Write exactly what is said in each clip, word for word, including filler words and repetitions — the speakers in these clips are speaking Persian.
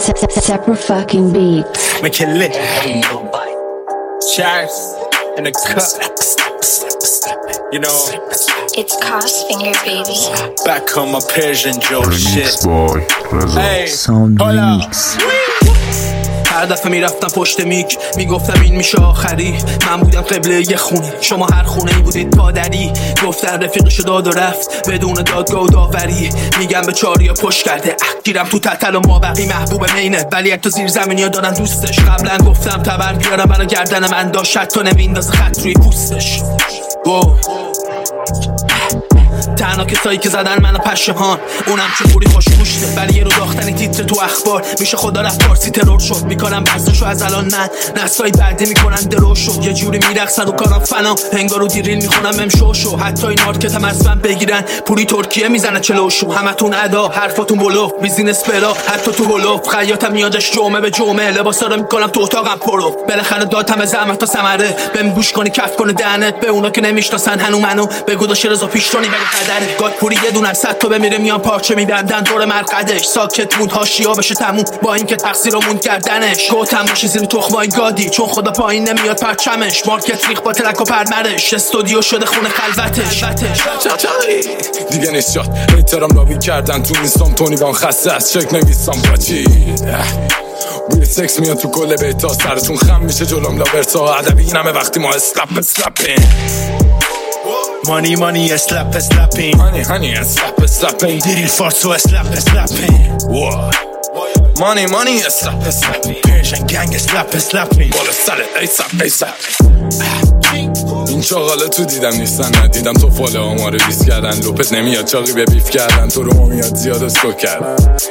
Separate fucking beats. McKinley. Cheers in a cup. You know, it's Cos Finger, baby. Back on my Persian Joe shit. boy. Hey, Sound hold up. mix. هر دفعه میرفتم پشت میک میگفتم این میشه آخری. من بودم قبله یه خونه، شما هر خونه ای بودید پادری. گفتن رفیقشو داد و رفت بدون دادگاه و داوری. میگم به چاریا پشت کرده گیرم تو تتل و ما بقی محبوب مینه، ولی حتی زیر زمینی ها دارن دوستش. قبلا گفتم تبر بیارم برا گردن من داشت حتی نمیندازه خط روی پوستش. wow. تنها کسایی که زدن منو پشمان اونم چوری خوش گوشته، ولی یه رو داختنی تیتر تو اخبار میشه خدا رفت فارسی ترور شد. میکنم بسشو از الان من نسلای بعدی میکنن درو شد. یه جوری میرقصن رو کارم فنا هنگار رو دیریل میخونم امشو شو. حتی این مارکت هم از من بگیرن پوری ترکیه میزنه چلوشو. همتون ادا حرفاتون بلوف بیزینس برا حتی تو هلوف. خیاطم میادش جمعه به جمعه لباسا رو میکنم تو اتاقم پرو. بالاخره دادم زحمت تا ثمره بهم گوش کنی کف کنه دهنت. به اونا که نمیشناسن هنو منو بگو داش رضا پیشتونی بگو قدره. گاد پوری یه دونه صد تا بمیره میان پارچه میبندن دور مرقدش. ساکت بود حاشیه بشه تموم با اینکه تقصیرمون کردنش. گفتم باشه زیر تخمای گادی چون خدا پایین نمیاد پرچمش. مارکت ریخ با تلک و پرمرش استودیو شده خونه خلوتش. دیگه نیست شد احترام لابی کردن تو نیستم تونی بان خسته از چک نویستم باچی. بوی سکس میاد تو کل بیتا سرتون خم میشه جلوم لاورتا. ادبی این همه وقتی ما اسلپ اسلپین Money, money, a slap, a slapping. Honey, honey, a slap, a slapping. دیریل فارسو a slap, a slapping. Money, money, a slap, a slapping. Persian gang a slap, a slapping. بالا سرت ایسap, ایسap. این چاقالا تو دیدم نیستن ندیدم تو فاله ها رو بیس کردن. لوپت نمیاد چاقی به بیف کردن تو رو میاد زیاد اسکو کردن.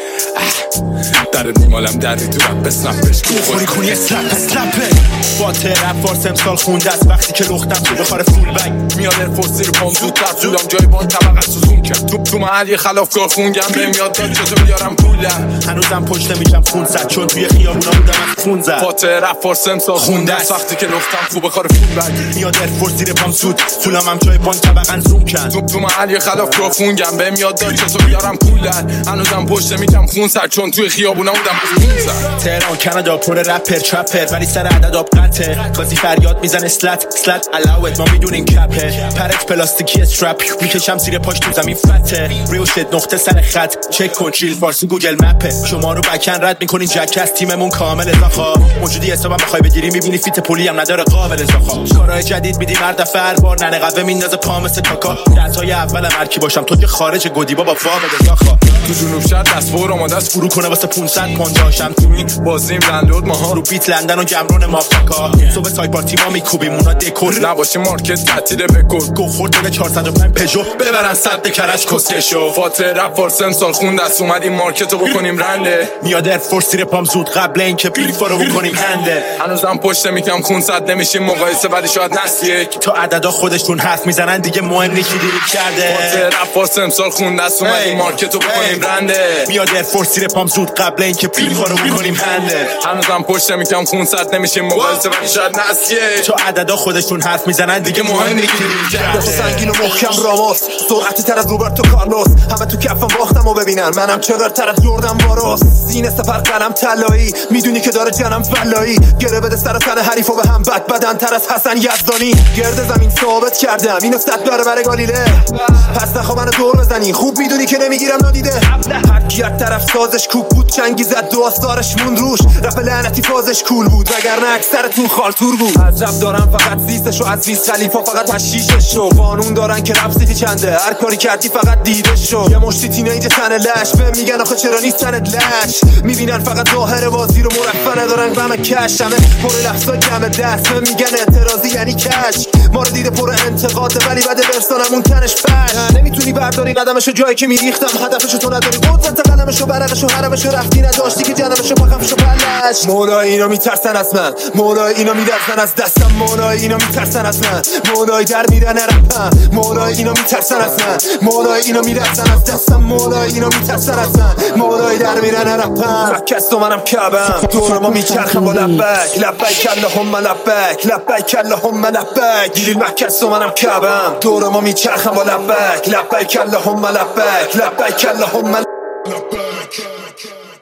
درد نیمالم دردی تو رب اسنپش خوری کنی اسلپ اسلپه. با ترپ فارس امسال خونده است وقتی که لختم تو بخاره فول بگ. میاد ارفورسی رو پام زودتر طولم جای بان طبقت سوزون کرد. تو تو محل یه خلافکار خونگم به میاد داد چطور بیارم پولم. هنوزم پشت میشم خون زد چون توی خیابونا بودم از خون زد. با ترپ فارس امسال خونده است وقتی که لختم تو بخاره فول بگ. میاد ارفورسی رو پام زود طولم هم جای بان طبقت زوم کرد. تو تو محل یه خلافکار خونگم به میاد داد چطور بیارم پولم. هنوزم پشت میشم خون زد چون توی خیابونا بودم از خون زد. تهران کانادا پر رپر چپر ولی سر عدد آب قطعه. قاضی فریاد میزنه اسلت اسلت علاوت ما میدونیم کپه. پرک پلاستیکی استرپ میکشم زیر پاش تو زمین فته. ریوشت نقطه سر خط چک کن چیل فارسی گوگل مپه. شما رو بکن رد میکنین جک از تیممون کامل ازاخا. موجودی حسابم بخوای بگیری میبینی فیت پولی هم نداره قابل ازاخا. کارهای جدید میدی مرد فربار ننه قوه میندازه پا مثل کاکا. دتای اول مرکی باشم تو که خارج گودیبا با فاق ازاخا. تو جنوب شرق دست فور آماده است فرو کنه واسه پانصد پنجاهشم تو این بازیم لندلورد ماها رو بیت لندن و جمرون مافاکا. صبح سای پارتی ما میکوبیم اونا دکور نباشه مارکت تعطیل بکن. گو خورد به چهارصد و پنج پژو ببرن صد کرج کسکشو. فاتر رپ فارس امسال خون دست اومدیم مارکتو بکنیم رنده. میاد ارفورس زیر پام زود قبل اینکه بلیفا رو بکنیم هنده. هنوزم پشت میکم خون صد نمیشیم مقایسه ولی شاید نسیه تا عددا خودشون حرف میزنن دیگه مهم نیست کی دیلیت کرده. فاتر رپ فارس امسال خون دست اومدیم مارکتو بکنیم رنده. میاد ارفورس زیر پام زود قبل اینکه بلیفا رو بکنیم هنده. هنوزم پشت میکم خون صد نمیشیم مقایسه ولی شاید نسیه تا عددا خودشون حرف میزنن دیگه مهم نیست کی دیلیت کرده. سنگین و محکم راموس سرعتی تر از روبرتو کارلوس. همه تو کفم باختم و ببینن منم چقدر تر از جردن باروس. سینه سپر قلم طلایی میدونی که داره جنم فلایی. گره بده سر تن حریفو به هم بد بدن تر از حسن یزدانی. گرد زمین ثابت کردم اینو صد برابر گالیله. پس نخوا منو دور بزنی خوب میدونی که نمیگیرم نادیده. هر کی یک طرف سازش کوک بود چنگی زد دو آستارش موند روش. رپ لعنتی فازش کول بود وگرنه اکثرتون خالتور بود. از رپ دارم فقط زیستشو از ویس خلیفا فقط تشیششو. قانون دارن که رپ سیتی چنده هر کاری کردی فقط دیده شو. یه مشتی تینیج تن لش به میگن آخه چرا نیست تنت لش. میبینن فقط ظاهر بازی رو مرفع ندارن غم کش. همه پر لحظا کم دست به میگن اعتراضی یعنی کش. ما رو دیده پر انتقاده ولی بعد برسانمون تنش بش. نمیتونی برداری قدمشو جایی که میریختم هدفشو تو نداری قدرت قلمشو برقشو حرمشو رفتی نداشتی که جنمشو پاکمشو بلش. مولای اینا میترسن از من مولای اینا میدرسن از دستم. مولای اینا میترسن از من مولای در میرن رپم. مولای اینا میترسن از من مولای اینا میدرسن از دستم. مولای اینا میترسن از من مولای در میرن رپم. فکست و منم کبم دور ما میچرخم با لبک لبک اللهم لبک لبک اللهم لبک. گیریل مکست و منم کبم دور ما میچرخم با لبک لبک اللهم لبک لبک اللهم لبک.